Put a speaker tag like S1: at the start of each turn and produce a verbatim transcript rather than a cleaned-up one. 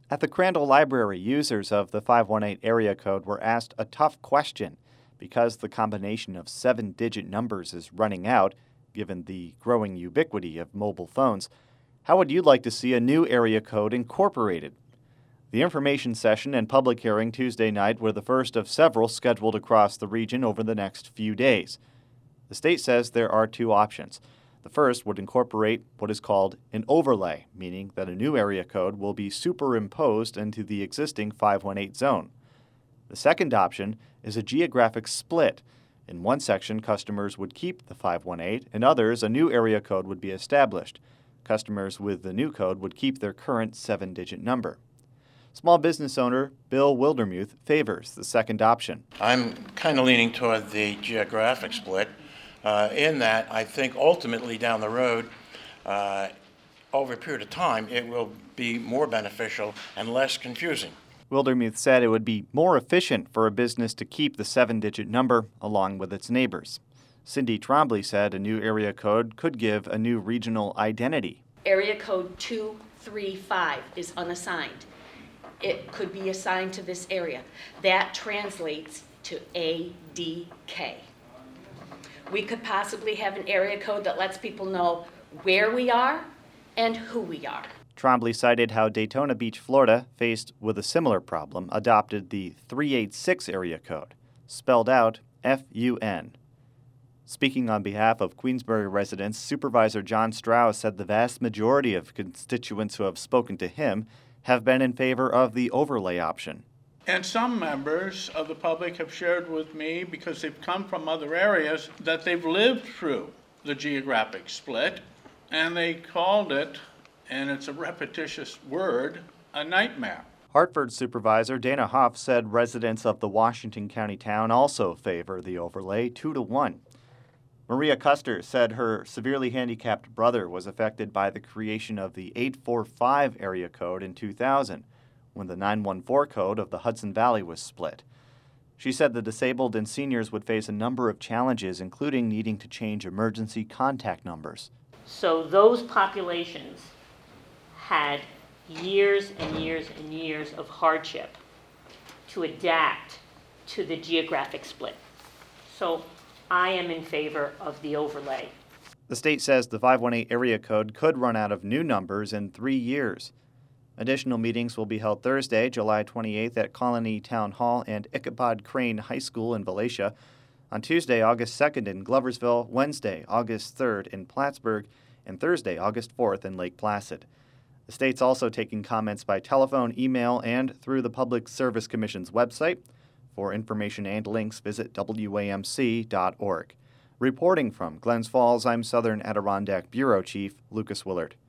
S1: At the Crandall Library, users of the five one eight area code were asked a tough question because the combination of seven-digit numbers is running out, given the growing ubiquity of mobile phones. How would you like to see a new area code incorporated? The information session and public hearing Tuesday night were the first of several scheduled across the region over the next few days. The state says there are two options. The first would incorporate what is called an overlay, meaning that a new area code will be superimposed into the existing five one eight zone. The second option is a geographic split. In one section, customers would keep the five one eight, in others, a new area code would be established. Customers with the new code would keep their current seven-digit number. Small business owner Bill Wildermuth favors the second option.
S2: I'm kind of leaning toward the geographic split uh, in that I think ultimately down the road, uh, over a period of time, it will be more beneficial and less confusing.
S1: Wildermuth said it would be more efficient for a business to keep the seven-digit number along with its neighbors. Cindy Trombley said a new area code could give a new regional identity.
S3: Area code two three five is unassigned. It could be assigned to this area. That translates to A D K. We could possibly have an area code that lets people know where we are and who we are.
S1: Trombley cited how Daytona Beach, Florida, faced with a similar problem, adopted the three eighty-six area code, spelled out F U N. Speaking on behalf of Queensbury residents, Supervisor John Strauss said the vast majority of constituents who have spoken to him have been in favor of the overlay option.
S4: And some members of the public have shared with me, because they've come from other areas, that they've lived through the geographic split, and they called it, and it's a repetitious word, a nightmare.
S1: Hartford Supervisor Dana Hoff said residents of the Washington County town also favor the overlay two to one. Maria Custer said her severely handicapped brother was affected by the creation of the eight forty-five area code in two thousand, when the nine one four code of the Hudson Valley was split. She said the disabled and seniors would face a number of challenges, including needing to change emergency contact numbers.
S5: So those populations had years and years and years of hardship to adapt to the geographic split. So I am in favor of the overlay.
S1: The state says the five one eight area code could run out of new numbers in three years. Additional meetings will be held Thursday, July twenty-eighth at Colony Town Hall and Ichabod Crane High School in Valatia, on Tuesday, August second in Gloversville, Wednesday, August third in Plattsburgh, and Thursday, August fourth in Lake Placid. The state's also taking comments by telephone, email, and through the Public Service Commission's website. For information and links, visit W A M C dot org. Reporting from Glens Falls, I'm Southern Adirondack Bureau Chief Lucas Willard.